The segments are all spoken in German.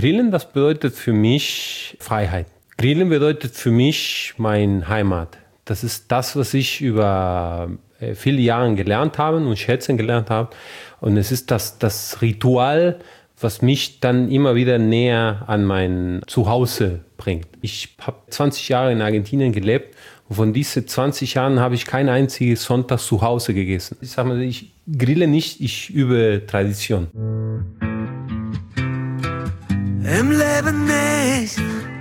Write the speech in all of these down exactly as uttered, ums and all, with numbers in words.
Grillen, das bedeutet für mich Freiheit. Grillen bedeutet für mich meine Heimat. Das ist das, was ich über viele Jahre gelernt habe und schätzen gelernt habe. Und es ist das, das Ritual, was mich dann immer wieder näher an mein Zuhause bringt. Ich habe zwanzig Jahre in Argentinien gelebt und von diesen zwanzig Jahren habe ich keinen einzigen Sonntag zu Hause gegessen. Ich sage mal, ich grille nicht, ich übe Tradition. Im Leben nicht.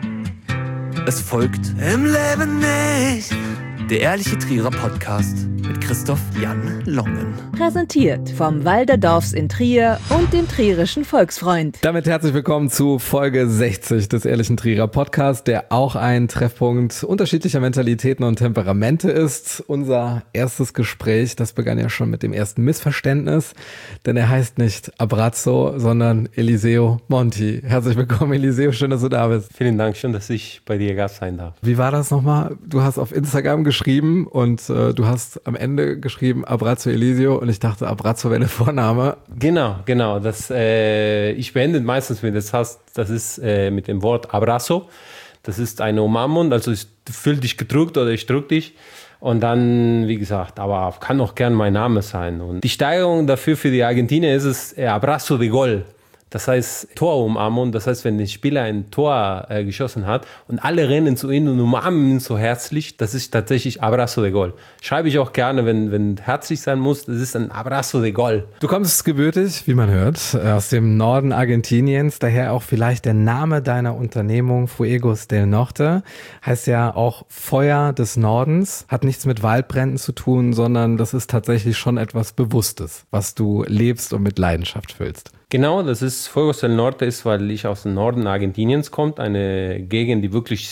Es folgt Im Leben nicht. Der ehrliche Trierer Podcast mit Christoph Jan Longen. Präsentiert vom Walderdorfs in Trier und dem Trierischen Volksfreund. Damit herzlich willkommen zu Folge sechzig des ehrlichen Trierer Podcasts, der auch ein Treffpunkt unterschiedlicher Mentalitäten und Temperamente ist. Unser erstes Gespräch, das begann ja schon mit dem ersten Missverständnis, denn er heißt nicht Abbraccio, sondern Eliseo Monti. Herzlich willkommen, Eliseo, schön, dass du da bist. Vielen Dank, schön, dass ich bei dir Gast sein darf. Wie war das nochmal? Du hast auf Instagram geschrieben und äh, du hast am Ende geschrieben Abbraccio Eliseo und ich dachte, Abbraccio wäre der Vorname. Genau, genau. Das, äh, ich beende meistens mit, das heißt, das ist äh, mit dem Wort Abrazo. Das ist eine Umarmung, also ich fühl dich gedrückt oder ich drück dich. Und dann, wie gesagt, aber kann auch gern mein Name sein. Und die Steigerung dafür für die Argentinier ist es äh, Abrazo de Gol. Das heißt Torumarmung, das heißt, wenn der Spieler ein Tor äh, geschossen hat und alle rennen zu ihm und umarmen ihn so herzlich, das ist tatsächlich Abrazo de Gol. Schreibe ich auch gerne, wenn, wenn herzlich sein muss, das ist ein Abrazo de Gol. Du kommst gebürtig, wie man hört, aus dem Norden Argentiniens, daher auch vielleicht der Name deiner Unternehmung Fuegos del Norte, heißt ja auch Feuer des Nordens, hat nichts mit Waldbränden zu tun, sondern das ist tatsächlich schon etwas Bewusstes, was du lebst und mit Leidenschaft füllst. Genau, das ist Fuegos del Norte, ist, weil ich aus dem Norden Argentiniens komme, eine Gegend, die wirklich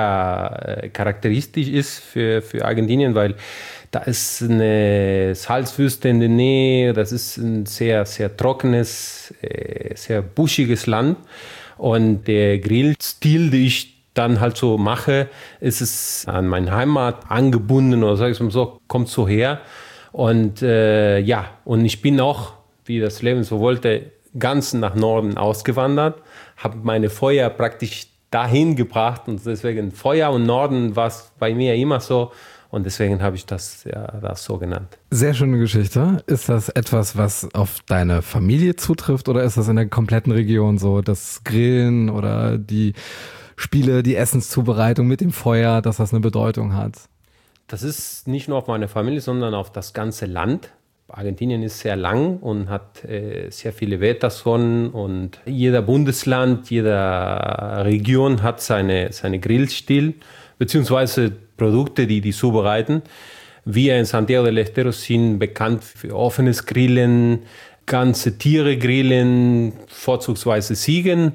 sehr äh, charakteristisch ist für, für Argentinien, weil da ist eine Salzwüste in der Nähe, das ist ein sehr, sehr trockenes, äh, sehr buschiges Land und der Grillstil, den ich dann halt so mache, ist es an meine Heimat angebunden oder sag ich mal so, kommt so her und äh, ja, und ich bin auch, wie das Leben so wollte, ganz nach Norden ausgewandert, habe meine Feuer praktisch dahin gebracht und deswegen Feuer und Norden war es bei mir immer so und deswegen habe ich das, ja, das so genannt. Sehr schöne Geschichte. Ist das etwas, was auf deine Familie zutrifft oder ist das in der kompletten Region so, das Grillen oder die Spiele, die Essenszubereitung mit dem Feuer, dass das eine Bedeutung hat? Das ist nicht nur auf meine Familie, sondern auf das ganze Land. Argentinien ist sehr lang und hat äh, sehr viele Wetterzonen und jeder Bundesland, jede Region hat seine, seine Grillstil beziehungsweise Produkte, die die zubereiten. Wir in Santiago del Estero sind bekannt für offenes Grillen, ganze Tiere grillen, vorzugsweise Ziegen.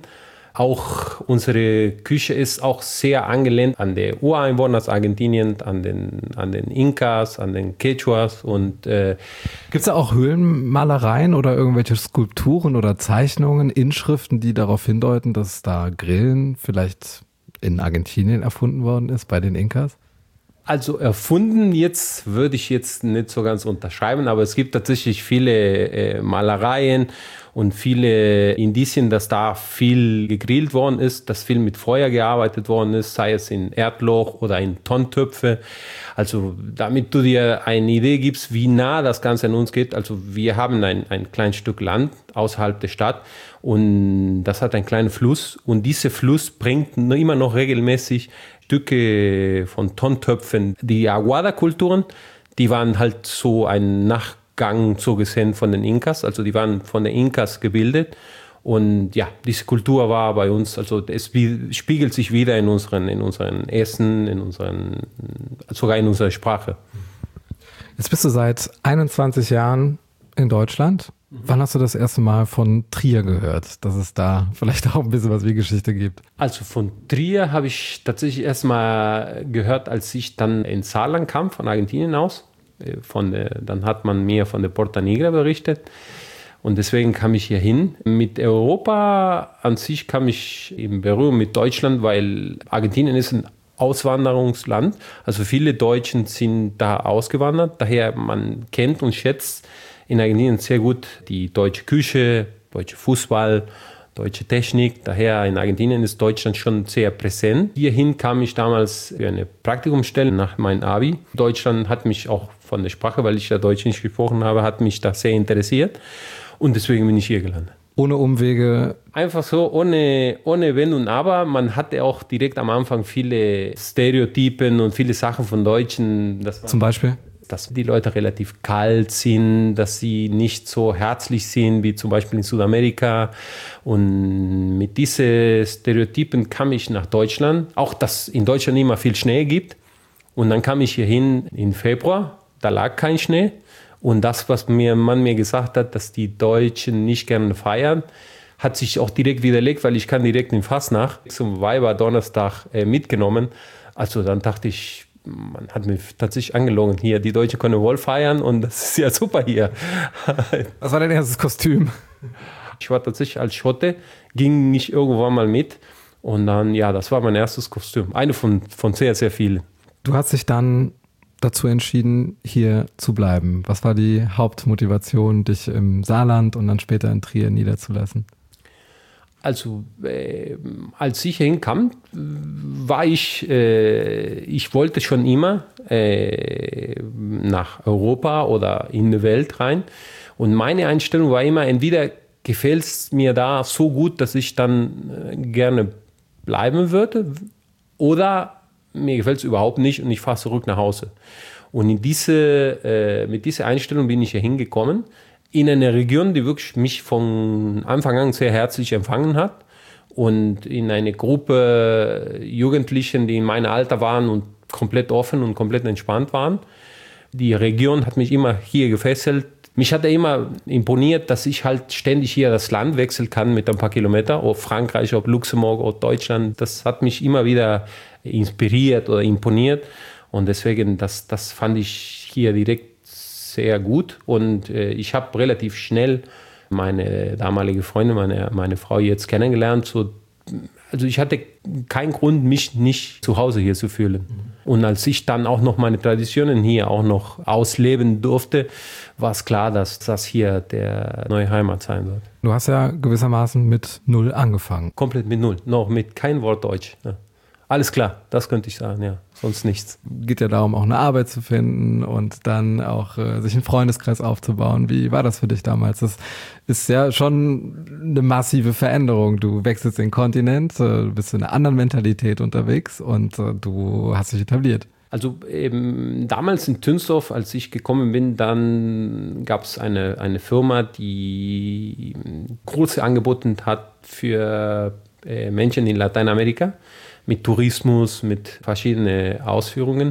Auch unsere Küche ist auch sehr angelehnt an die Ureinwohner aus Argentinien, an den, an den Inkas, an den Quechuas. Und äh, gibt es da auch Höhlenmalereien oder irgendwelche Skulpturen oder Zeichnungen, Inschriften, die darauf hindeuten, dass da Grillen vielleicht in Argentinien erfunden worden ist, bei den Inkas? Also erfunden jetzt würde ich jetzt nicht so ganz unterschreiben, aber es gibt tatsächlich viele äh, Malereien und viele Indizien, dass da viel gegrillt worden ist, dass viel mit Feuer gearbeitet worden ist, sei es in Erdloch oder in Tontöpfe. Also damit du dir eine Idee gibst, wie nah das Ganze an uns geht. Also wir haben ein, ein kleines Stück Land außerhalb der Stadt und das hat einen kleinen Fluss und dieser Fluss bringt immer noch regelmäßig Stücke von Tontöpfen. Die Aguada-Kulturen, die waren halt so ein Nachgang so gesehen von den Inkas, also die waren von den Inkas gebildet und ja, diese Kultur war bei uns, also es spiegelt sich wieder in unseren, in unseren Essen, in unseren, sogar in unserer Sprache. Jetzt bist du seit einundzwanzig Jahren in Deutschland. Wann hast du das erste Mal von Trier gehört, dass es da vielleicht auch ein bisschen was wie Geschichte gibt? Also von Trier habe ich tatsächlich erst mal gehört, als ich dann in Saarland kam, von Argentinien aus. Von der, dann hat man mir von der Porta Nigra berichtet und deswegen kam ich hier hin. Mit Europa an sich kam ich in Berührung mit Deutschland, weil Argentinien ist ein Auswanderungsland. Also viele Deutschen sind da ausgewandert, daher man kennt und schätzt in Argentinien sehr gut die deutsche Küche, deutsche Fußball, deutsche Technik. Daher in Argentinien ist Deutschland schon sehr präsent. Hierhin kam ich damals für eine Praktikumsstelle nach meinem Abi. Deutschland hat mich auch von der Sprache, weil ich ja Deutsch nicht gesprochen habe, hat mich das sehr interessiert. Und deswegen bin ich hier gelandet. Ohne Umwege? Einfach so, ohne, ohne Wenn und Aber. Man hatte auch direkt am Anfang viele Stereotypen und viele Sachen von Deutschen. Dass man, Zum Beispiel? Dass die Leute relativ kalt sind, dass sie nicht so herzlich sind wie zum Beispiel in Südamerika. Und mit diesen Stereotypen kam ich nach Deutschland. Auch, dass in Deutschland immer viel Schnee gibt. Und dann kam ich hierhin im Februar. Da lag kein Schnee. Und das, was mir, man mir gesagt hat, dass die Deutschen nicht gerne feiern, hat sich auch direkt widerlegt, weil ich kann direkt in Fastnacht zum Weiber-Donnerstag äh, mitgenommen. Also dann dachte ich, man hat mir tatsächlich angelogen, hier, die Deutschen können wohl feiern und das ist ja super hier. Was war dein erstes Kostüm? Ich war tatsächlich als Schotte, ging nicht irgendwann mal mit und dann, ja, das war mein erstes Kostüm. Eine von, von sehr, sehr vielen. Du hast dich dann dazu entschieden, hier zu bleiben. Was war die Hauptmotivation, dich im Saarland und dann später in Trier niederzulassen? Also, äh, als ich hinkam, war ich, äh, ich wollte schon immer äh, nach Europa oder in die Welt rein. Und meine Einstellung war immer, entweder gefällt es mir da so gut, dass ich dann äh, gerne bleiben würde, oder mir gefällt es überhaupt nicht und ich fahre zurück nach Hause. Und in diese, äh, mit dieser Einstellung bin ich hier hingekommen, in eine Region, die wirklich mich von Anfang an sehr herzlich empfangen hat und in eine Gruppe Jugendlichen, die in meinem Alter waren und komplett offen und komplett entspannt waren. Die Region hat mich immer hier gefesselt. Mich hat immer imponiert, dass ich halt ständig hier das Land wechseln kann mit ein paar Kilometern, ob Frankreich, ob Luxemburg, ob Deutschland. Das hat mich immer wieder inspiriert oder imponiert und deswegen, das, das fand ich hier direkt sehr gut und äh, ich habe relativ schnell meine damalige Freundin, meine, meine Frau jetzt kennengelernt. So, also ich hatte keinen Grund, mich nicht zu Hause hier zu fühlen. Und als ich dann auch noch meine Traditionen hier auch noch ausleben durfte, war es klar, dass das hier der neue Heimat sein wird. Du hast ja gewissermaßen mit Null angefangen. Komplett mit Null, noch mit kein Wort Deutsch. Ja. Alles klar, das könnte ich sagen, ja, sonst nichts. Geht ja darum, auch eine Arbeit zu finden und dann auch äh, sich einen Freundeskreis aufzubauen. Wie war das für dich damals? Das ist ja schon eine massive Veränderung. Du wechselst den Kontinent, äh, bist in einer anderen Mentalität unterwegs und äh, du hast dich etabliert. Also eben damals in Tünsdorf, als ich gekommen bin, dann gab es eine, eine Firma, die Kurse angeboten hat für äh, Menschen in Lateinamerika. Mit Tourismus, mit verschiedenen Ausführungen.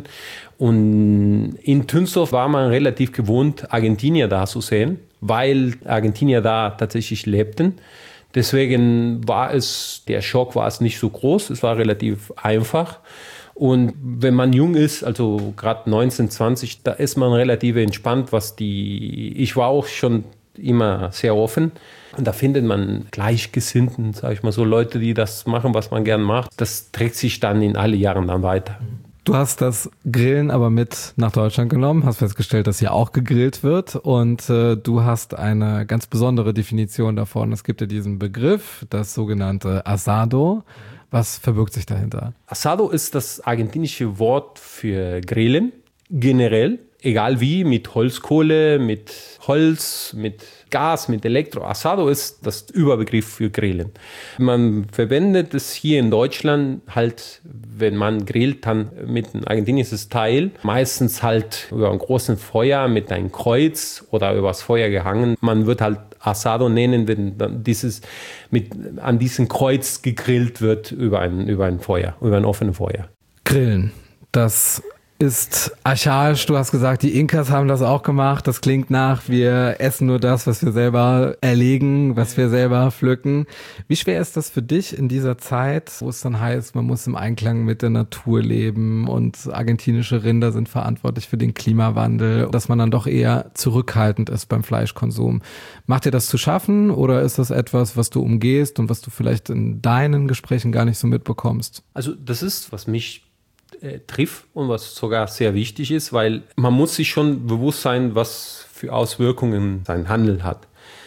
Und in Tünsdorf war man relativ gewohnt, Argentinier da zu sehen, weil Argentinier da tatsächlich lebten. Deswegen war es, der Schock war es nicht so groß, es war relativ einfach. Und wenn man jung ist, also gerade neunzehn, zwanzig, da ist man relativ entspannt, was die, ich war auch schon immer sehr offen. Und da findet man Gleichgesinnten, sage ich mal so, Leute, die das machen, was man gern macht. Das trägt sich dann in alle Jahren dann weiter. Du hast das Grillen aber mit nach Deutschland genommen, hast festgestellt, dass hier auch gegrillt wird und äh, du hast eine ganz besondere Definition davon. Es gibt ja diesen Begriff, das sogenannte Asado. Was verbirgt sich dahinter? Asado ist das argentinische Wort für Grillen, generell. Egal wie, mit Holzkohle, mit Holz, mit Gas, mit Elektro. Asado ist das Überbegriff für Grillen. Man verwendet es hier in Deutschland halt, wenn man grillt, dann mit einem argentinischen Style. Meistens halt über einem großen Feuer mit einem Kreuz oder übers Feuer gehangen. Man wird halt Asado nennen, wenn dieses mit, an diesem Kreuz gegrillt wird über ein, über ein Feuer, über ein offenes Feuer. Grillen, das ist archaisch. Du hast gesagt, die Inkas haben das auch gemacht. Das klingt nach, wir essen nur das, was wir selber erlegen, was wir selber pflücken. Wie schwer ist das für dich in dieser Zeit, wo es dann heißt, man muss im Einklang mit der Natur leben und argentinische Rinder sind verantwortlich für den Klimawandel, dass man dann doch eher zurückhaltend ist beim Fleischkonsum? Macht dir das zu schaffen oder ist das etwas, was du umgehst und was du vielleicht in deinen Gesprächen gar nicht so mitbekommst? Also das ist, was mich Äh, trifft und was sogar sehr wichtig ist, weil man muss sich schon bewusst sein, was für Auswirkungen sein Handel hat.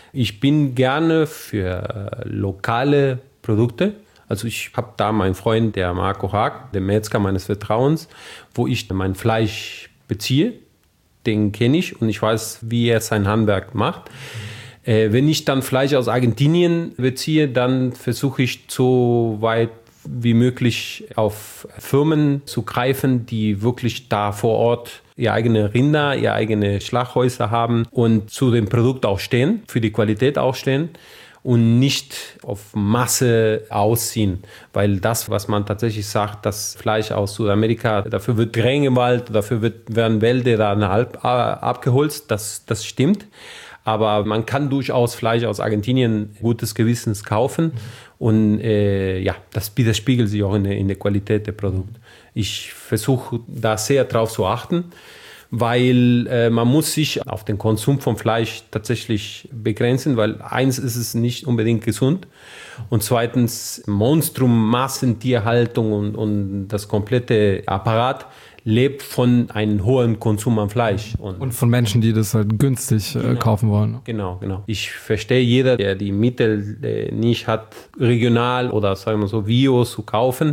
Ich bin gerne für lokale Produkte. Also ich habe da meinen Freund, der Marco Haag, der Metzger meines Vertrauens, wo ich mein Fleisch beziehe. Den kenne ich und ich weiß, wie er sein Handwerk macht. Äh, wenn ich dann Fleisch aus Argentinien beziehe, dann versuche ich so weit wie möglich auf Firmen zu greifen, die wirklich da vor Ort ihr eigene Rinder, ihr eigene Schlachthäuser haben und zu dem Produkt auch stehen, für die Qualität auch stehen und nicht auf Masse ausziehen. Weil das, was man tatsächlich sagt, das Fleisch aus Südamerika, dafür wird Regenwald, dafür wird, werden Wälder dann halb abgeholzt, das, das stimmt. Aber man kann durchaus Fleisch aus Argentinien gutes Gewissens kaufen. Und äh, ja, das widerspiegelt sich auch in der, in der Qualität der Produkte. Ich versuche da sehr drauf zu achten, weil äh, man muss sich auf den Konsum von Fleisch tatsächlich begrenzen, weil eins ist es nicht unbedingt gesund und zweitens Monstrum, Massentierhaltung und, und das komplette Apparat lebt von einem hohen Konsum an Fleisch. Und, und von Menschen, die das halt günstig äh, genau, kaufen wollen. Genau, genau. Ich verstehe jeder, der die Mittel äh, nicht hat, regional oder sagen wir so Bio zu kaufen.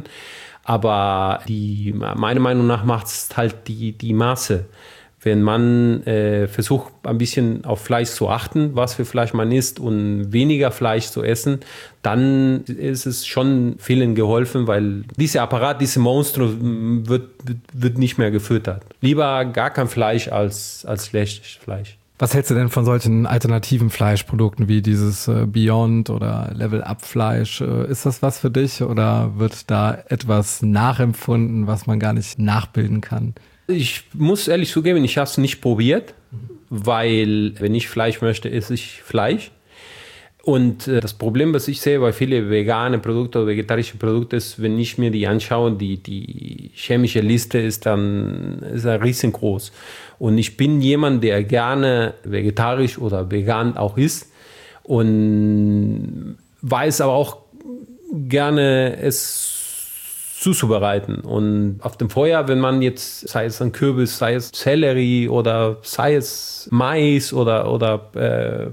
Aber die, meiner Meinung nach macht es halt die, die Maße. Wenn man äh, versucht, ein bisschen auf Fleisch zu achten, was für Fleisch man isst und weniger Fleisch zu essen, dann ist es schon vielen geholfen, weil dieser Apparat, diese Monstrum wird, wird, wird nicht mehr gefüttert. Lieber gar kein Fleisch als, als schlechtes Fleisch. Was hältst du denn von solchen alternativen Fleischprodukten wie dieses äh, Beyond oder Level-Up-Fleisch? Äh, ist das was für dich oder wird da etwas nachempfunden, was man gar nicht nachbilden kann? Ich muss ehrlich zugeben, ich habe es nicht probiert, weil wenn ich Fleisch möchte, esse ich Fleisch. Und äh, das Problem, was ich sehe bei vielen veganen Produkten oder vegetarischen Produkten ist, wenn ich mir die anschaue, die, die chemische Liste ist dann ist er riesengroß. Und ich bin jemand, der gerne vegetarisch oder vegan auch isst und weiß aber auch gerne es zuzubereiten. Und auf dem Feuer, wenn man jetzt, sei es ein Kürbis, sei es Sellerie oder sei es Mais oder, oder äh,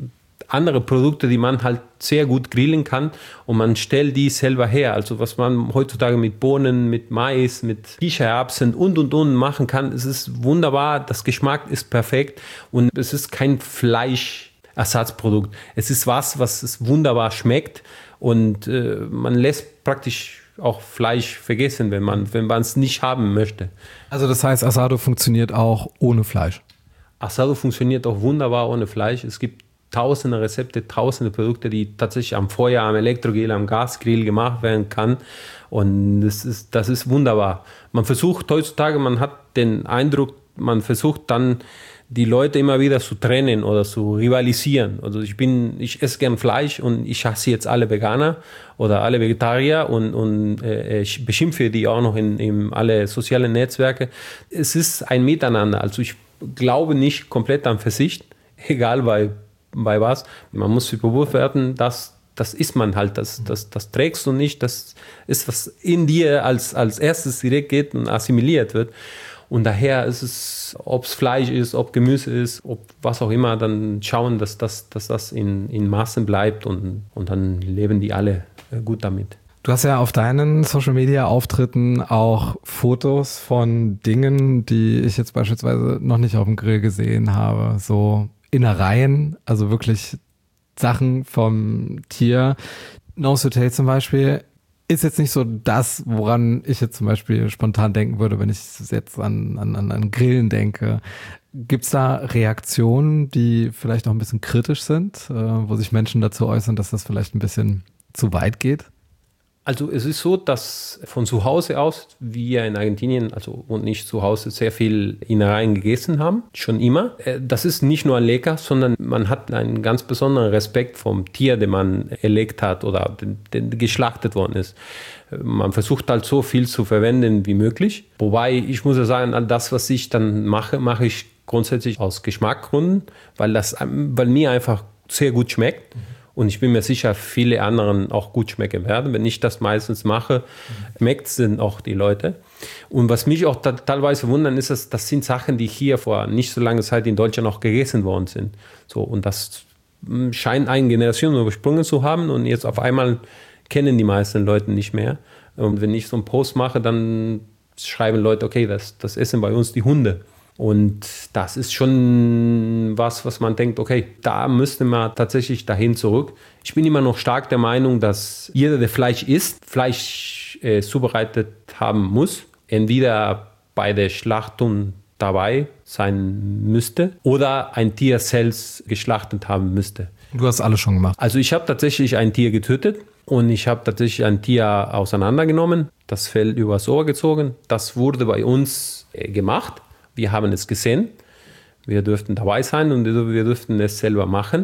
andere Produkte, die man halt sehr gut grillen kann und man stellt die selber her. Also was man heutzutage mit Bohnen, mit Mais, mit Kichererbsen und und und machen kann, es ist wunderbar, das Geschmack ist perfekt und es ist kein Fleischersatzprodukt. Es ist was, was es wunderbar schmeckt und äh, man lässt praktisch auch Fleisch vergessen, wenn man wenn man es nicht haben möchte. Also das heißt, Asado funktioniert auch ohne Fleisch? Asado funktioniert auch wunderbar ohne Fleisch. Es gibt tausende Rezepte, tausende Produkte, die tatsächlich am Feuer, am Elektrogrill, am Gasgrill gemacht werden kann. Und das ist, das ist wunderbar. Man versucht heutzutage, man hat den Eindruck, man versucht dann die Leute immer wieder zu trennen oder zu rivalisieren. Also ich bin, ich esse gern Fleisch und ich hasse jetzt alle Veganer oder alle Vegetarier und, und äh, ich beschimpfe die auch noch in, in alle sozialen Netzwerke. Es ist ein Miteinander. Also ich glaube nicht komplett an Verzicht, egal bei, bei was. Man muss sich bewusst werden, dass das ist man halt, das, das, das trägst du nicht, das ist, was in dir als, als erstes direkt geht und assimiliert wird. Und daher ist es, ob es Fleisch ist, ob Gemüse ist, ob was auch immer, dann schauen, dass das, dass das in, in Maßen bleibt und, und dann leben die alle gut damit. Du hast ja auf deinen Social-Media-Auftritten auch Fotos von Dingen, die ich jetzt beispielsweise noch nicht auf dem Grill gesehen habe. So Innereien, also wirklich Sachen vom Tier. Nose to Tail zum Beispiel ist jetzt nicht so das, woran ich jetzt zum Beispiel spontan denken würde, wenn ich jetzt an, an, an Grillen denke. Gibt's da Reaktionen, die vielleicht auch ein bisschen kritisch sind, äh, wo sich Menschen dazu äußern, dass das vielleicht ein bisschen zu weit geht? Also es ist so, dass von zu Hause aus wir in Argentinien, also und nicht zu Hause, sehr viel Innereien gegessen haben, schon immer. Das ist nicht nur lecker, sondern man hat einen ganz besonderen Respekt vom Tier, den man erlegt hat oder den, den geschlachtet worden ist. Man versucht halt so viel zu verwenden wie möglich. Wobei ich muss ja sagen, all das, was ich dann mache, mache ich grundsätzlich aus Geschmacksgründen, weil das, weil mir einfach sehr gut schmeckt. Und ich bin mir sicher, viele anderen auch gut schmecken werden. Wenn ich das meistens mache, schmeckt es dann auch die Leute. Und was mich auch da, teilweise wundern, ist, dass das sind Sachen, die hier vor nicht so langer Zeit in Deutschland auch gegessen worden sind. So, und das scheint eine Generation übersprungen zu haben und jetzt auf einmal kennen die meisten Leute nicht mehr. Und wenn ich so einen Post mache, dann schreiben Leute, okay, das, das essen bei uns die Hunde. Und das ist schon was, was man denkt, okay, da müsste man tatsächlich dahin zurück. Ich bin immer noch stark der Meinung, dass jeder, der Fleisch isst, Fleisch äh, zubereitet haben muss. Entweder bei der Schlachtung dabei sein müsste oder ein Tier selbst geschlachtet haben müsste. Du hast alles schon gemacht. Also ich habe tatsächlich ein Tier getötet und ich habe tatsächlich ein Tier auseinandergenommen, das Fell übers Ohr gezogen. Das wurde bei uns äh, gemacht. Wir haben es gesehen. Wir dürften dabei sein und wir dürften es selber machen.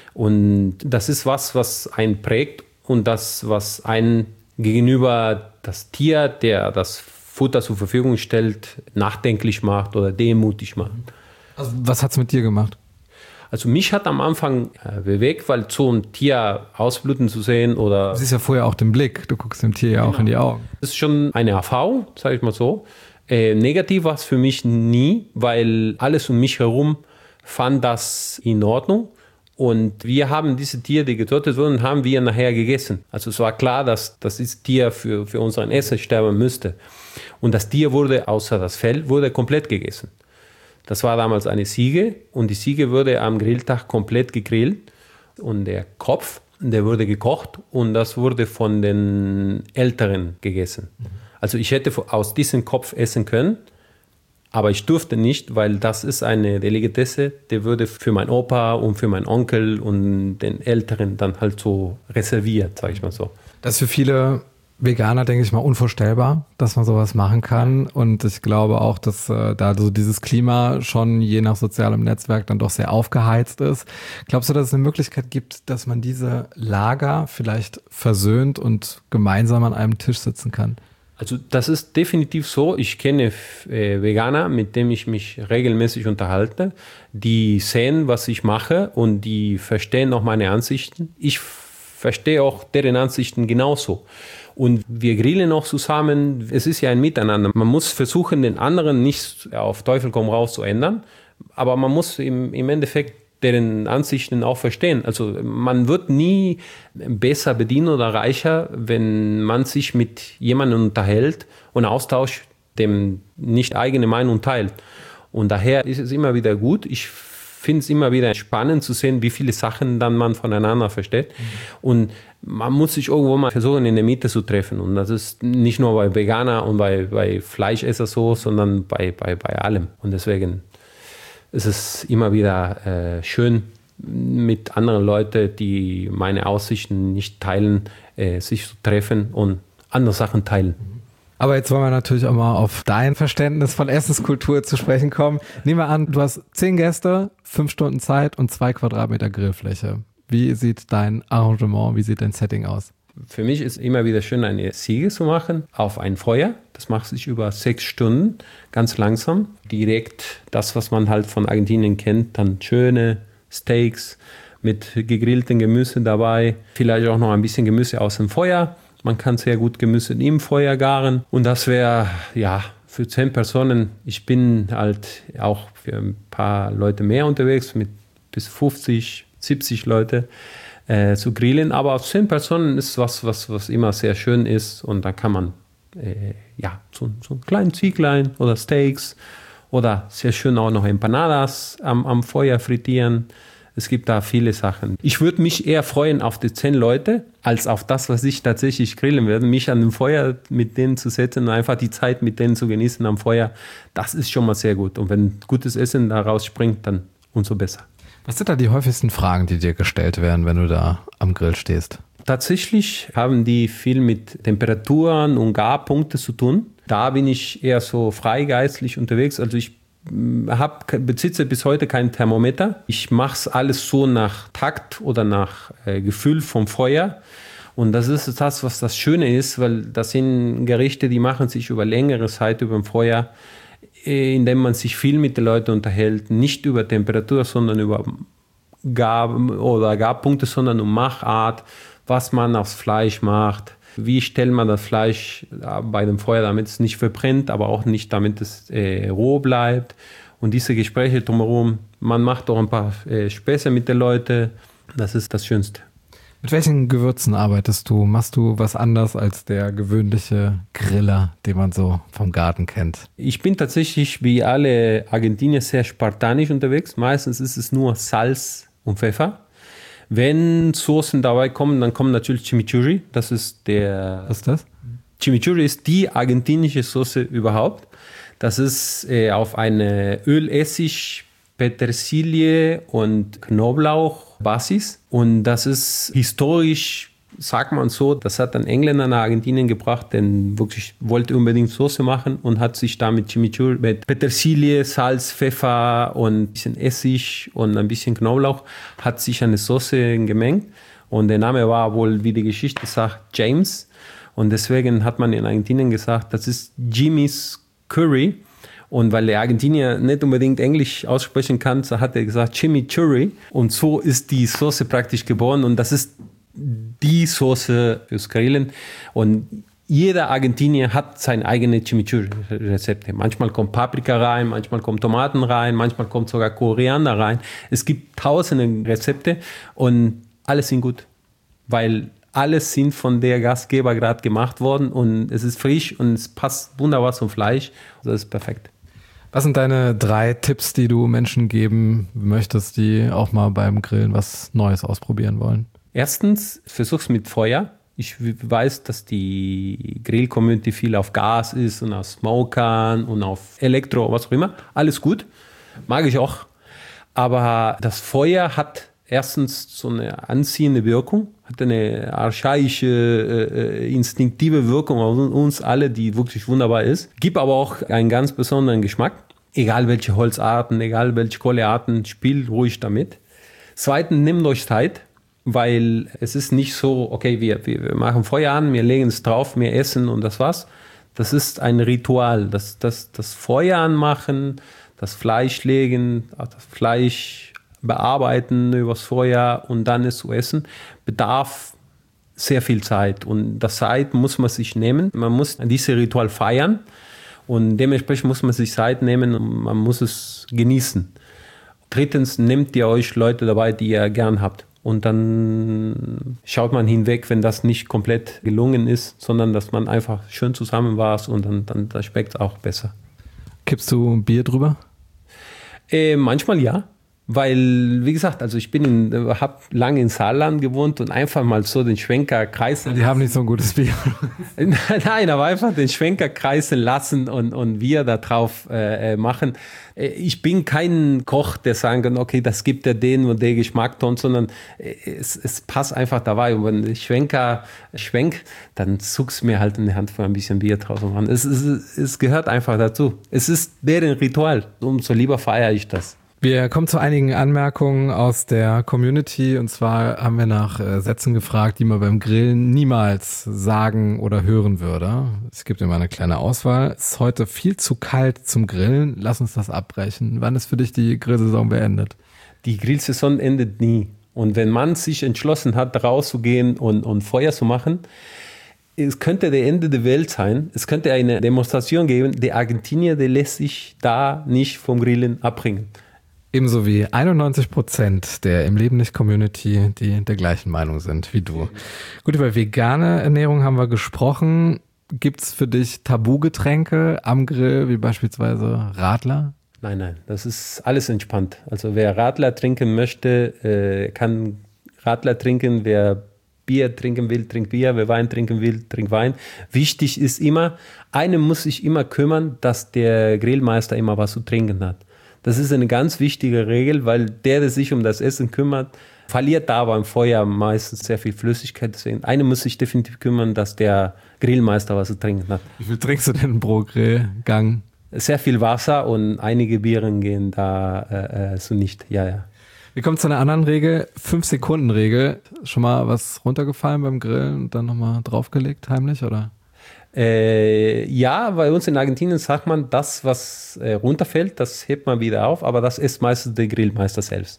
Und das ist was, was einen prägt und das, was einen gegenüber das Tier, der das Futter zur Verfügung stellt, nachdenklich macht oder demutig macht. Also was hat es mit dir gemacht? Also mich hat am Anfang äh, bewegt, weil so ein Tier ausbluten zu sehen oder... Du siehst ja vorher auch den Blick, du guckst dem Tier ja genau. auch in die Augen. Das ist schon eine Erfahrung, sage ich mal so. Äh, negativ war es für mich nie, weil alles um mich herum fand das in Ordnung. Und wir haben diese Tiere, die getötet wurden, haben wir nachher gegessen. Also es war klar, dass, dass dieses Tier für, für unseren Essen sterben müsste. Und das Tier wurde, außer das Fell, wurde komplett gegessen. Das war damals eine Ziege und die Ziege wurde am Grilltag komplett gegrillt. Und der Kopf, der wurde gekocht und das wurde von den Älteren gegessen. Mhm. Also ich hätte aus diesem Kopf essen können, aber ich durfte nicht, weil das ist eine Delikatesse, die würde für meinen Opa und für meinen Onkel und den Älteren dann halt so reserviert, sage ich mal so. Das ist für viele Veganer, denke ich mal, unvorstellbar, dass man sowas machen kann. Und ich glaube auch, dass äh, da so dieses Klima schon je nach sozialem Netzwerk dann doch sehr aufgeheizt ist. Glaubst du, dass es eine Möglichkeit gibt, dass man diese Lager vielleicht versöhnt und gemeinsam an einem Tisch sitzen kann? Also das ist definitiv so. Ich kenne äh, Veganer, mit denen ich mich regelmäßig unterhalte, die sehen, was ich mache und die verstehen auch meine Ansichten. Ich verstehe auch deren Ansichten genauso. Und wir grillen auch zusammen. Es ist ja ein Miteinander. Man muss versuchen, den anderen nicht auf Teufel komm raus zu ändern, aber man muss im, im Endeffekt deren Ansichten auch verstehen. Also man wird nie besser bedient oder reicher, wenn man sich mit jemandem unterhält und austauscht, dem nicht eigene Meinung teilt. Und daher ist es immer wieder gut. Ich finde es immer wieder spannend zu sehen, wie viele Sachen dann man voneinander versteht. Mhm. Und man muss sich irgendwo mal versuchen, in der Mitte zu treffen. Und das ist nicht nur bei Veganer und bei, bei Fleischesser so, sondern bei, bei, bei allem. Und deswegen ist es immer wieder äh, schön, mit anderen Leuten, die meine Aussichten nicht teilen, äh, sich zu treffen und andere Sachen teilen. Aber jetzt wollen wir natürlich auch mal auf dein Verständnis von Essenskultur zu sprechen kommen. Nehmen wir an, du hast zehn Gäste, fünf Stunden Zeit und zwei Quadratmeter Grillfläche. Wie sieht dein Arrangement, wie sieht dein Setting aus? Für mich ist immer wieder schön, eine Ziege zu machen auf ein Feuer. Das macht sich über sechs Stunden, ganz langsam. Direkt das, was man halt von Argentinien kennt, dann schöne Steaks mit gegrilltem Gemüse dabei. Vielleicht auch noch ein bisschen Gemüse aus dem Feuer. Man kann sehr gut Gemüse im Feuer garen. Und das wäre, ja, für zehn Personen. Ich bin halt auch für ein paar Leute mehr unterwegs, mit bis fünfzig, siebzig Leute. Äh, zu grillen, aber auf zehn Personen ist was, was, was immer sehr schön ist und da kann man äh, ja, so, so einen kleinen Zieglein oder Steaks oder sehr schön auch noch Empanadas am, am Feuer frittieren. Es gibt da viele Sachen. Ich würde mich eher freuen auf die zehn Leute, als auf das, was ich tatsächlich grillen werde. Mich an dem Feuer mit denen zu setzen und einfach die Zeit mit denen zu genießen am Feuer, das ist schon mal sehr gut. Und wenn gutes Essen daraus springt, dann umso besser. Was sind da die häufigsten Fragen, die dir gestellt werden, wenn du da am Grill stehst? Tatsächlich haben die viel mit Temperaturen und Garpunkten zu tun. Da bin ich eher so freigeistlich unterwegs. Also ich hab, besitze bis heute kein Thermometer. Ich mache es alles so nach Takt oder nach äh, Gefühl vom Feuer. Und das ist das, was das Schöne ist, weil das sind Gerichte, die machen sich über längere Zeit über dem Feuer, indem man sich viel mit den Leuten unterhält, nicht über Temperatur, sondern über Gar- oder Garpunkte, sondern um Machart, was man aufs Fleisch macht, wie stellt man das Fleisch bei dem Feuer, damit es nicht verbrennt, aber auch nicht, damit es äh, roh bleibt. Und diese Gespräche drumherum, man macht auch ein paar äh, Späße mit den Leuten, Das ist das Schönste. Mit welchen Gewürzen arbeitest du? Machst du was anders als der gewöhnliche Griller, den man so vom Garten kennt? Ich bin tatsächlich wie alle Argentinier sehr spartanisch unterwegs. Meistens ist es nur Salz und Pfeffer. Wenn Soßen dabei kommen, dann kommt natürlich Chimichurri. Das ist der... Was ist das? Chimichurri ist die argentinische Soße überhaupt. Das ist äh, auf eine Ölessig, Petersilie und Knoblauch-Basis. Und das ist historisch, sagt man so, das hat ein Engländer nach Argentinien gebracht, der wirklich wollte unbedingt Soße machen und hat sich da mit Chimichurri, mit Petersilie, Salz, Pfeffer und ein bisschen Essig und ein bisschen Knoblauch, hat sich eine Soße gemengt. Und der Name war wohl, wie die Geschichte sagt, James. Und deswegen hat man in Argentinien gesagt, das ist Jimmy's Curry. Und weil der Argentinier nicht unbedingt Englisch aussprechen kann, so hat er gesagt Chimichurri. Und so ist die Soße praktisch geboren. Und das ist die Soße fürs Grillen. Und jeder Argentinier hat seine eigene Chimichurri-Rezepte. Manchmal kommt Paprika rein, manchmal kommt Tomaten rein, manchmal kommt sogar Koriander rein. Es gibt tausende Rezepte und alles sind gut, weil alles sind von der Gastgeber gerade gemacht worden und es ist frisch und es passt wunderbar zum Fleisch. Das ist perfekt. Was sind deine drei Tipps, die du Menschen geben möchtest, die auch mal beim Grillen was Neues ausprobieren wollen? Erstens, versuch's mit Feuer. Ich weiß, dass die Grill-Community viel auf Gas ist und auf Smokern und auf Elektro, was auch immer. Alles gut, mag ich auch. Aber das Feuer hat erstens so eine anziehende Wirkung, hat eine archaische, äh, instinktive Wirkung auf uns alle, die wirklich wunderbar ist. Gibt aber auch einen ganz besonderen Geschmack. Egal welche Holzarten, egal welche Kohlearten, spielt ruhig damit. Zweitens, nehmt euch Zeit, weil es ist nicht so, okay, wir, wir machen Feuer an, wir legen es drauf, wir essen und das war's. Das ist ein Ritual. Das, das, das Feuer anmachen, das Fleisch legen, das Fleisch bearbeiten übers Feuer und dann es zu essen, bedarf sehr viel Zeit. Und das Zeit muss man sich nehmen. Man muss dieses Ritual feiern und dementsprechend muss man sich Zeit nehmen und man muss es genießen. Drittens, nehmt ihr euch Leute dabei, die ihr gern habt. Und dann schaut man hinweg, wenn das nicht komplett gelungen ist, sondern dass man einfach schön zusammen war und dann, dann, dann schmeckt es auch besser. Kippst du Bier drüber? Äh, manchmal ja. Weil, wie gesagt, also ich bin habe lange in Saarland gewohnt und einfach mal so den Schwenker kreisen. Die haben nicht so ein gutes Bier. Nein, aber einfach den Schwenker kreisen lassen und, und wir da drauf äh, machen. Ich bin kein Koch, der sagen kann, okay, das gibt ja den und der Geschmackton, sondern es, es passt einfach dabei. Und wenn ich Schwenker schwenk, dann zuck's mir halt in die Hand für ein bisschen Bier draus. Es, es, es gehört einfach dazu. Es ist deren Ritual. Umso lieber feiere ich das. Wir kommen zu einigen Anmerkungen aus der Community und zwar haben wir nach äh, Sätzen gefragt, die man beim Grillen niemals sagen oder hören würde. Es gibt immer eine kleine Auswahl. Es ist heute viel zu kalt zum Grillen. Lass uns das abbrechen. Wann ist für dich die Grillsaison beendet? Die Grillsaison endet nie. Und wenn man sich entschlossen hat, rauszugehen und, und Feuer zu machen, es könnte der Ende der Welt sein. Es könnte eine Demonstration geben. Der Argentinier, der lässt sich da nicht vom Grillen abbringen. Ebenso wie einundneunzig Prozent der Im Leben nicht Community, die der gleichen Meinung sind wie du. Gut, über vegane Ernährung haben wir gesprochen. Gibt es für dich Tabugetränke am Grill, wie beispielsweise Radler? Nein, nein, das ist alles entspannt. Also wer Radler trinken möchte, äh, kann Radler trinken. Wer Bier trinken will, trinkt Bier. Wer Wein trinken will, trinkt Wein. Wichtig ist immer, einem muss sich immer kümmern, dass der Grillmeister immer was zu trinken hat. Das ist eine ganz wichtige Regel, weil der, der sich um das Essen kümmert, verliert da beim Feuer meistens sehr viel Flüssigkeit. Deswegen, einer muss sich definitiv kümmern, dass der Grillmeister was zu trinken hat. Wie viel trinkst du denn pro Grillgang? Sehr viel Wasser und einige Bieren gehen da äh, so nicht. Ja, ja. Wir kommen zu einer anderen Regel, fünf Sekunden Regel. Schon mal was runtergefallen beim Grillen und dann nochmal draufgelegt, heimlich, oder? Äh, ja, bei uns in Argentinien sagt man, das, was äh, runterfällt, das hebt man wieder auf, aber das ist meistens der Grillmeister selbst.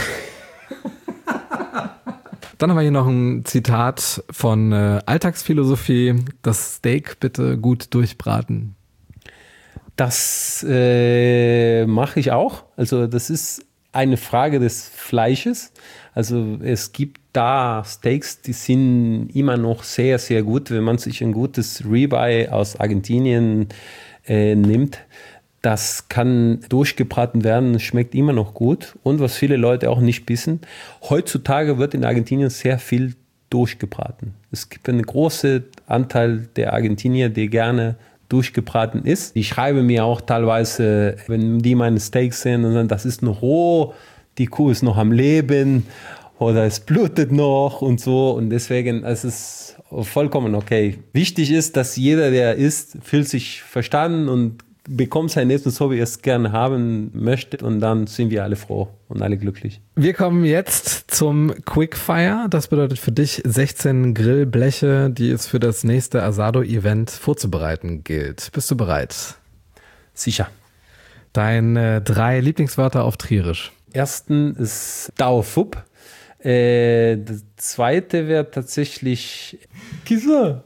Dann haben wir hier noch ein Zitat von äh, Alltagsphilosophie. Das Steak bitte gut durchbraten. Das äh, mache ich auch. Also das ist eine Frage des Fleisches. Also es gibt da Steaks, die sind immer noch sehr, sehr gut. Wenn man sich ein gutes Ribeye aus Argentinien äh, nimmt, das kann durchgebraten werden, schmeckt immer noch gut. Und was viele Leute auch nicht wissen, heutzutage wird in Argentinien sehr viel durchgebraten. Es gibt einen großen Anteil der Argentinier, die gerne durchgebraten ist. Die schreiben mir auch teilweise, wenn die meine Steaks sehen, und sagen, das ist noch roh, die Kuh ist noch am Leben oder es blutet noch und so. Und deswegen es ist es vollkommen okay. Wichtig ist, dass jeder, der isst, fühlt sich verstanden und bekommt sein Essen so, wie er es gerne haben möchte. Und dann sind wir alle froh und alle glücklich. Wir kommen jetzt zum Quickfire. Das bedeutet für dich sechzehn Grillbleche, die es für das nächste Asado-Event vorzubereiten gilt. Bist du bereit? Sicher. Deine drei Lieblingswörter auf Trierisch. Ersten ist Dauerfupp. Äh, das zweite wäre tatsächlich Kisa.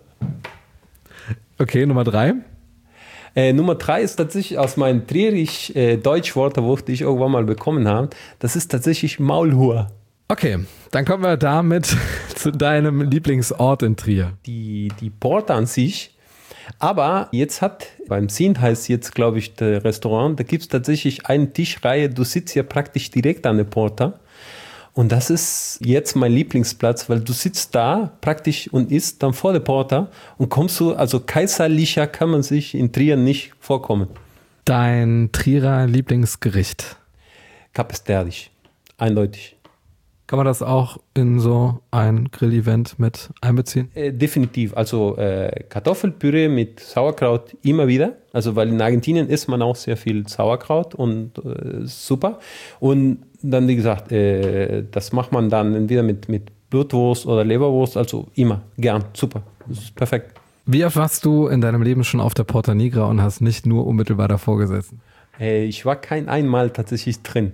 Okay, Nummer drei. Äh, Nummer drei ist tatsächlich aus meinem Trierisch äh, Deutschwörterbuch, die ich irgendwann mal bekommen habe. Das ist tatsächlich Maulhur. Okay, dann kommen wir damit zu deinem Lieblingsort in Trier. Die, die Porta an sich. Aber jetzt hat, beim Sint heißt jetzt, glaube ich, der Restaurant, da gibt es tatsächlich eine Tischreihe, du sitzt ja praktisch direkt an der Porta. Und das ist jetzt mein Lieblingsplatz, weil du sitzt da praktisch und isst dann vor der Porta und kommst du, also kaiserlicher kann man sich in Trier nicht vorkommen. Dein Trierer Lieblingsgericht? Kapestärdisch, eindeutig. Kann man das auch in so ein Grillevent mit einbeziehen? Äh, definitiv, also äh, Kartoffelpüree mit Sauerkraut immer wieder, also weil in Argentinien isst man auch sehr viel Sauerkraut und äh, super. Und dann, wie gesagt, äh, das macht man dann entweder mit, mit Blutwurst oder Leberwurst, also immer, gern, super, das ist perfekt. Wie oft warst du in deinem Leben schon auf der Porta Nigra und hast nicht nur unmittelbar davor gesessen? Äh, ich war kein einmal tatsächlich drin.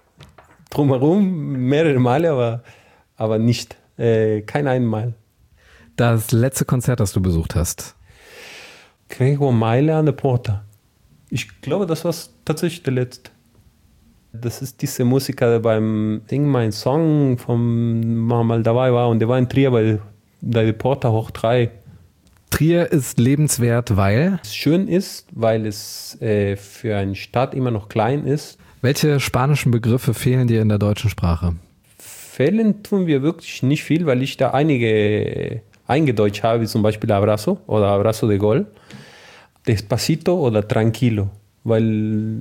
Drumherum mehrere Male, aber, aber nicht, äh, kein einmal. Das letzte Konzert, das du besucht hast? Gregor Meile an der Porta. Ich glaube, das war tatsächlich der letzte. Das ist dieser Musiker, der beim Sing Mein Song vom mal dabei war und der war in Trier bei der Porta hoch drei. Trier ist lebenswert, weil? Es schön ist, weil es äh, für eine Stadt immer noch klein ist. Welche spanischen Begriffe fehlen dir in der deutschen Sprache? Fehlen tun wir wirklich nicht viel, weil ich da einige eingedeutscht habe, wie zum Beispiel Abrazo oder Abrazo de Gol, Despacito oder Tranquilo, weil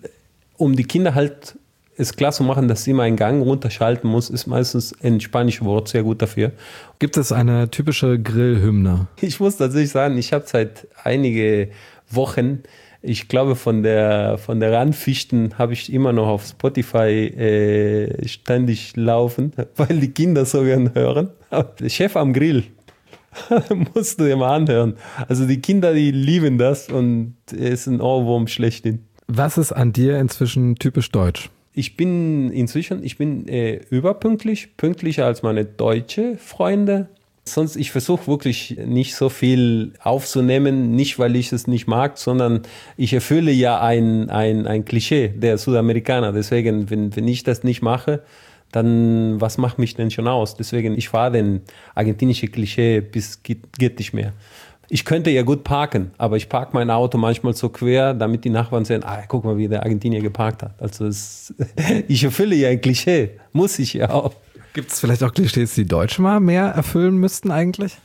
um die Kinder halt es klar zu machen, dass sie immer einen Gang runterschalten muss, ist meistens ein spanisches Wort sehr gut dafür. Gibt es eine typische Grillhymne? Ich muss tatsächlich sagen, ich habe seit einige Wochen, ich glaube von der von der Randfichten habe ich immer noch auf Spotify äh, ständig laufen, weil die Kinder so gerne hören. Der Chef am Grill musst du dir mal anhören. Also die Kinder, die lieben das und es ist ein Ohrwurm schlechthin. Was ist an dir inzwischen typisch deutsch? Ich bin inzwischen, ich bin äh, überpünktlich, pünktlicher als meine deutsche Freunde. Sonst, ich versuche wirklich nicht so viel aufzunehmen, nicht weil ich es nicht mag, sondern ich erfülle ja ein, ein, ein Klischee der Südamerikaner. Deswegen, wenn, wenn ich das nicht mache, dann was macht mich denn schon aus? Deswegen, ich fahre den argentinischen Klischee bis geht, geht nicht mehr. Ich könnte ja gut parken, aber ich parke mein Auto manchmal so quer, damit die Nachbarn sehen, ah, guck mal, wie der Argentinier geparkt hat. Also es, ich erfülle ja ein Klischee, muss ich ja auch. Gibt es vielleicht auch Klischees, die Deutsche mal mehr erfüllen müssten eigentlich?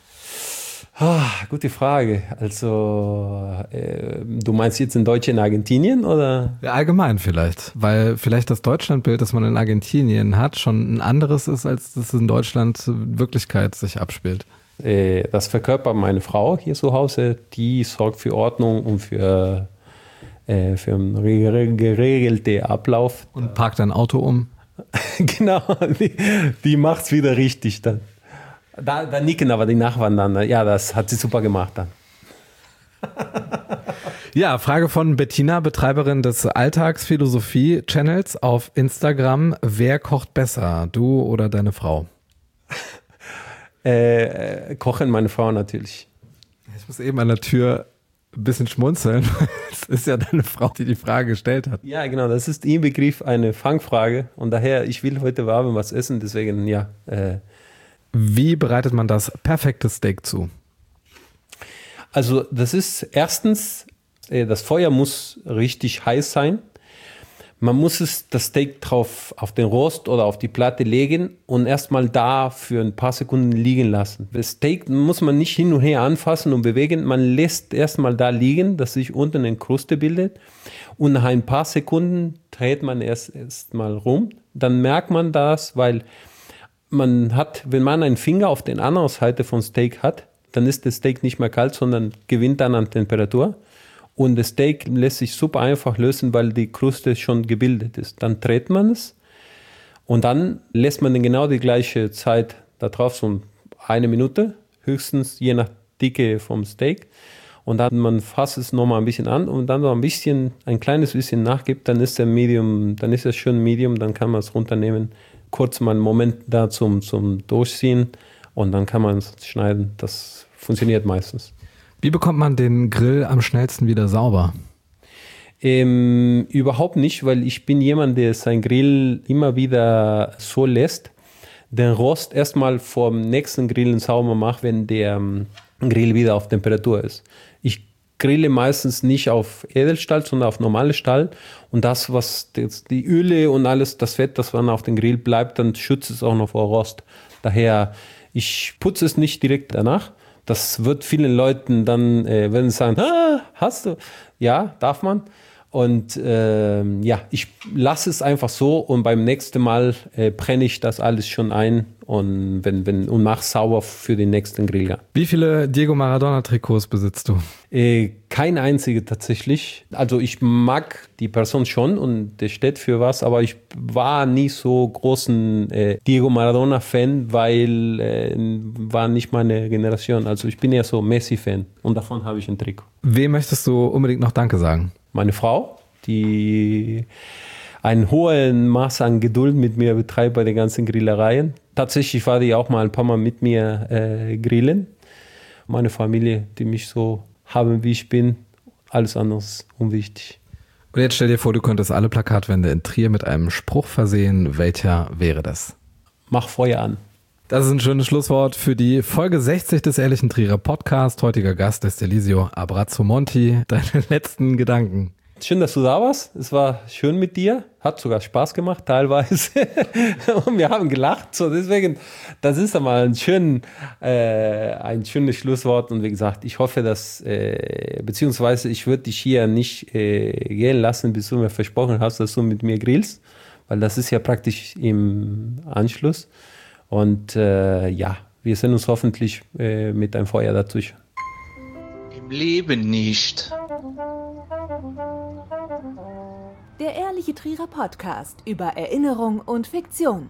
Ah, gute Frage. Also, äh, du meinst jetzt in Deutsch in Argentinien oder? Ja, allgemein vielleicht, weil vielleicht das Deutschlandbild, das man in Argentinien hat, schon ein anderes ist, als das in Deutschland Wirklichkeit sich abspielt. Äh, das verkörpert meine Frau hier zu Hause, die sorgt für Ordnung und für, äh, für einen geregelten Ablauf. Und parkt dein Auto um? Genau, die, die macht es wieder richtig dann. Da, da nicken aber die Nachbarn dann. Ja, das hat sie super gemacht dann. Ja, Frage von Bettina, Betreiberin des Alltagsphilosophie-Channels auf Instagram. Wer kocht besser, du oder deine Frau? Äh, kochen meine Frau natürlich. Ich muss eben an der Tür ein bisschen schmunzeln. Es ist ja deine Frau, die die Frage gestellt hat. Ja, genau, das ist im Begriff eine Fangfrage und daher, ich will heute Abend was essen, deswegen ja. Äh. Wie bereitet man das perfekte Steak zu? Also das ist erstens, äh, das Feuer muss richtig heiß sein. Man muss es, das Steak drauf auf den Rost oder auf die Platte legen und erstmal da für ein paar Sekunden liegen lassen. Das Steak muss man nicht hin und her anfassen und bewegen. Man lässt erstmal da liegen, dass sich unten eine Kruste bildet. Und nach ein paar Sekunden dreht man erst, erst mal rum. Dann merkt man das, weil man hat, wenn man einen Finger auf der anderen Seite vom Steak hat, dann ist das Steak nicht mehr kalt, sondern gewinnt dann an Temperatur. Und das Steak lässt sich super einfach lösen, weil die Kruste schon gebildet ist. Dann dreht man es und dann lässt man genau die gleiche Zeit da drauf, so eine Minute, höchstens je nach Dicke vom Steak. Und dann man fasst es nochmal ein bisschen an und dann noch ein bisschen, ein kleines bisschen nachgibt, dann ist der Medium, dann ist das schön Medium, dann kann man es runternehmen, kurz mal einen Moment da zum, zum Durchziehen und dann kann man es schneiden. Das funktioniert meistens. Wie bekommt man den Grill am schnellsten wieder sauber? Ähm, überhaupt nicht, weil ich bin jemand, der sein Grill immer wieder so lässt, den Rost erstmal vor dem nächsten Grillen sauber macht, wenn der ähm, Grill wieder auf Temperatur ist. Ich grille meistens nicht auf Edelstahl, sondern auf normale Stahl und das, was das, die Öle und alles, das Fett, das dann auf dem Grill bleibt, dann schützt es auch noch vor Rost. Daher, ich putze es nicht direkt danach. Das wird vielen Leuten dann, äh, wenn sie sagen, ah, hast du? Ja, darf man. Und äh, ja, ich lasse es einfach so und beim nächsten Mal äh, brenne ich das alles schon ein und, wenn, wenn, und mache sauber für den nächsten Grillgang. Wie viele Diego Maradona-Trikots besitzt du? Äh, kein einziger tatsächlich. Also ich mag die Person schon und der steht für was, aber ich war nie so großen äh, Diego Maradona-Fan, weil äh, war nicht meine Generation. Also ich bin eher so Messi-Fan und davon habe ich ein Trikot. Wem möchtest du unbedingt noch Danke sagen? Meine Frau, die ein hohes Maß an Geduld mit mir betreibt bei den ganzen Grillereien. Tatsächlich war die auch mal ein paar Mal mit mir äh, grillen. Meine Familie, die mich so haben, wie ich bin, alles andere ist unwichtig. Und jetzt stell dir vor, du könntest alle Plakatwände in Trier mit einem Spruch versehen. Welcher wäre das? Mach Feuer an. Das ist ein schönes Schlusswort für die Folge sechzig des Ehrlichen Trierer Podcast. Heutiger Gast ist Eliseo Abrazzomonti. Deine letzten Gedanken. Schön, dass du da warst. Es war schön mit dir. Hat sogar Spaß gemacht, teilweise. Und wir haben gelacht. So, deswegen, das ist einmal ein, schön, äh, ein schönes Schlusswort. Und wie gesagt, ich hoffe, dass, äh, beziehungsweise ich würde dich hier nicht äh, gehen lassen, bis du mir versprochen hast, dass du mit mir grillst. Weil das ist ja praktisch im Anschluss. Und äh, ja, wir sehen uns hoffentlich äh, mit einem Feuer dazwischen. Im Leben nicht. Der Ehrliche Trierer Podcast über Erinnerung und Fiktion.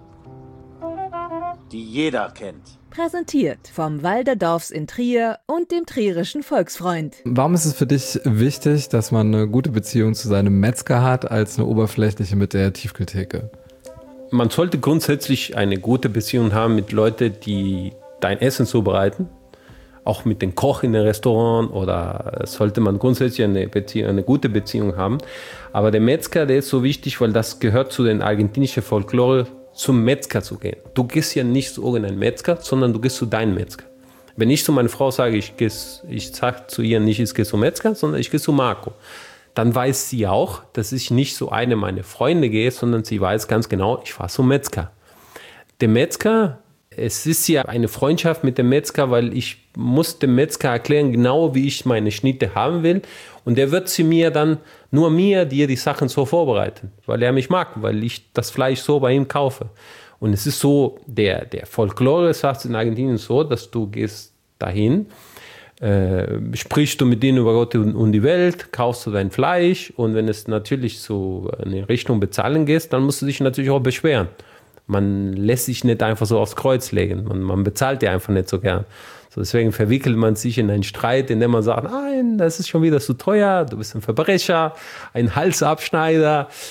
Die jeder kennt. Präsentiert vom Walderdorfs in Trier und dem Trierischen Volksfreund. Warum ist es für dich wichtig, dass man eine gute Beziehung zu seinem Metzger hat, als eine oberflächliche mit der Tiefkühltheke? Man sollte grundsätzlich eine gute Beziehung haben mit Leuten, die dein Essen zubereiten. Auch mit dem Koch in einem Restaurant oder sollte man grundsätzlich eine, Beziehung, eine gute Beziehung haben. Aber der Metzger, der ist so wichtig, weil das gehört zu den argentinischen Folklore, zum Metzger zu gehen. Du gehst ja nicht zu irgendeinem Metzger, sondern du gehst zu deinem Metzger. Wenn ich zu meiner Frau sage, ich, ich sage zu ihr nicht, ich gehe zum Metzger, sondern ich gehe zu Marco, dann weiß sie auch, dass ich nicht zu einem meiner Freunde gehe, sondern sie weiß ganz genau, ich fahre zum Metzger. Der Metzger, es ist ja eine Freundschaft mit dem Metzger, weil ich muss dem Metzger erklären, genau wie ich meine Schnitte haben will. Und er wird sie mir dann, nur mir, dir die Sachen so vorbereiten, weil er mich mag, weil ich das Fleisch so bei ihm kaufe. Und es ist so, der, der Folklore sagt in Argentinien so, dass du gehst dahin, äh, sprichst du mit denen über Gott und, und die Welt, kaufst du dein Fleisch und wenn es natürlich so in Richtung Bezahlen geht, dann musst du dich natürlich auch beschweren. Man lässt sich nicht einfach so aufs Kreuz legen. Man, man bezahlt ja einfach nicht so gern. So, deswegen verwickelt man sich in einen Streit, in dem man sagt, nein, das ist schon wieder zu teuer, du bist ein Verbrecher, ein Halsabschneider.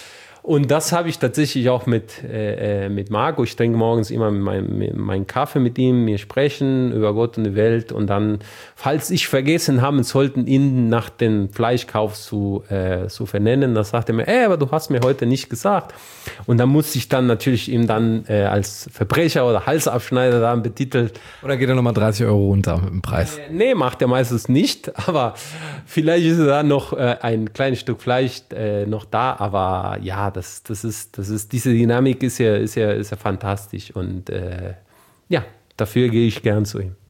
Und das habe ich tatsächlich auch mit, äh, mit Marco. Ich trinke morgens immer meinen mein Kaffee mit ihm, wir sprechen über Gott und die Welt. Und dann, falls ich vergessen haben sollten, ihn nach dem Fleischkauf zu, äh, zu vernennen, dann sagt er mir, ey, aber du hast mir heute nicht gesagt. Und dann muss ich dann natürlich ihm dann äh, als Verbrecher oder Halsabschneider dann betitelt. Oder geht er nochmal dreißig Euro runter mit dem Preis? Äh, nee, macht er meistens nicht. Aber vielleicht ist da noch äh, ein kleines Stück Fleisch äh, noch da. Aber ja, Das, das ist, das ist, diese Dynamik ist ja, ist ja, ist ja fantastisch und äh, ja, dafür gehe ich gern zu ihm.